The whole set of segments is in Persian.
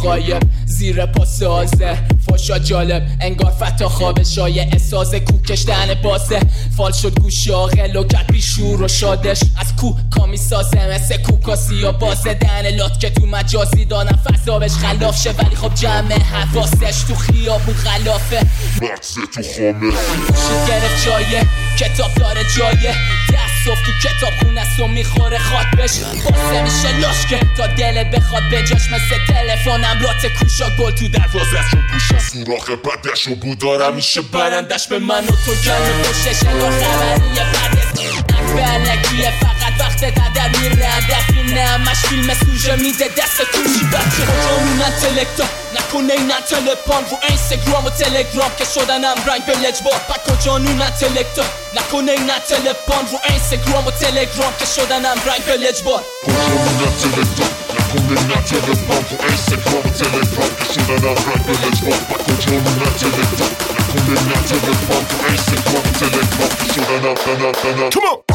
غایب زیر پاس آزه فاشا جالب انگار فتا خواب شایع اساز کوکش دهن بازه فال شد گوشی آقل و کرد بیشور و شادش از کو کامی سازه مثل کوکاسی یا بازه دهن لات که تو مجازی دانم فضابش خلاف شه ولی خب جمع حواسش تو خیابون خلافه مغزه تو خامه گوشی گرفت جایه کتاب داره جایه دست صف تو کتاب خونست و میخوره خواد بش باسه میشه لاشکه تا دلت بخواد بجاش مثل تلفنم رات کوشا گل تو دروازه چون گوشا سوراخ بدش و بودارم میشه برندش به من و تو کلمه پشتش انگار خبریه پردست اکبه علکیه فقط وقت قدر میره هدفی نه همش فیلم سوژه میده دست توشی بچه جانونن تلکتا نکنه اینن تلپان رو اینستاگرام و تلگرام که شدنم رنگ به لجبار پکا جانونن تلکتا نکنه اینن تلپان رو اینستاگرام و تلگرام که شدنم رنگ به لجبار جانونن تلکتا نکنه اینن تلپان رو اینستاگرام و تلگرام که شدنم رنگ به لجبار پکا جانونن تلکتا نکنه اینن تلپان رو اینستاگرام و تلگرام که شدنم Come on!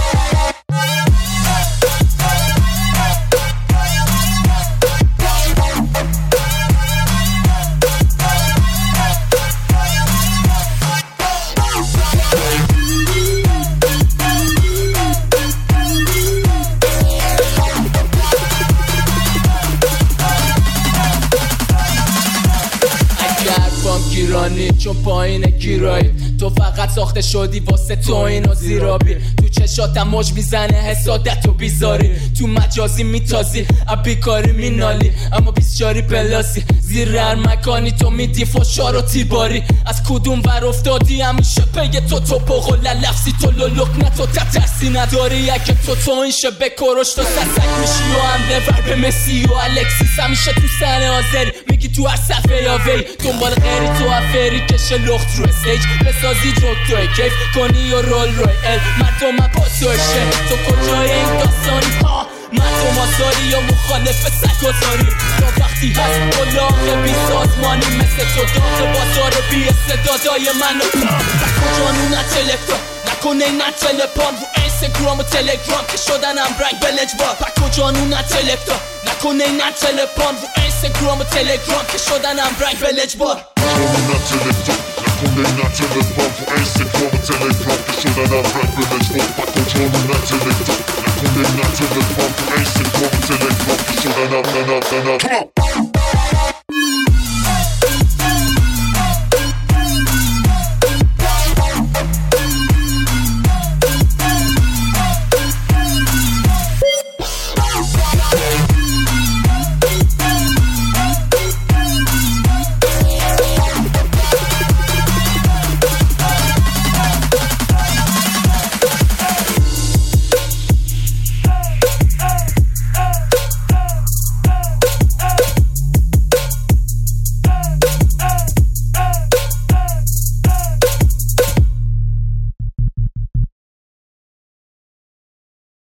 گیرانی چون پایین گیرایی تو فقط ساخته شدی واسه تو اینو زیرابی تو چشاتم موج میزنه حسادت و بیزاری تو مجازی میتازی بیکاری مینالی اما بیسچاری پلاسی زیر هر مکانی تو میدی فشار و تیباری از کدوم ور افتادی همیشه پی تو پاقل لفظی تو لولک نه تو ترسی نداری اگه تو این شبه کروش تو سسک میشی و هم نور به مسی و الکسیس همیشه تو سن حاضری میگی تو هر صفحه یا وی دنبال غیری تو افری کشه لخت رو استیج بسازی جوک توی کیف کنی و رول روی ال مردم من پاسوشه تو کجای این داستانی ها مردم مازاری یا مخالف سکازاری تا وقتی هست بلاغ بی سازمانی مثل تو داغ بازار بی استعدادای منو بکن جانون تلکتا نکنه این تلپان رو اینستاگرام و تلگرام که شدنم رنگ به لجبار بکن جانون تلکتا نکنه این تلپان رو اینستاگرام و تلگرام که شدنم رنگ به لجبار جانونن تلکتا نکنه این تلپان رو اینستاگرام و تلگرام که شدنم رنگ به لجبار بکن جانونن تلکتا نکنه این تلپان رو اینستاگرام و تلگرام که شدنم Come on!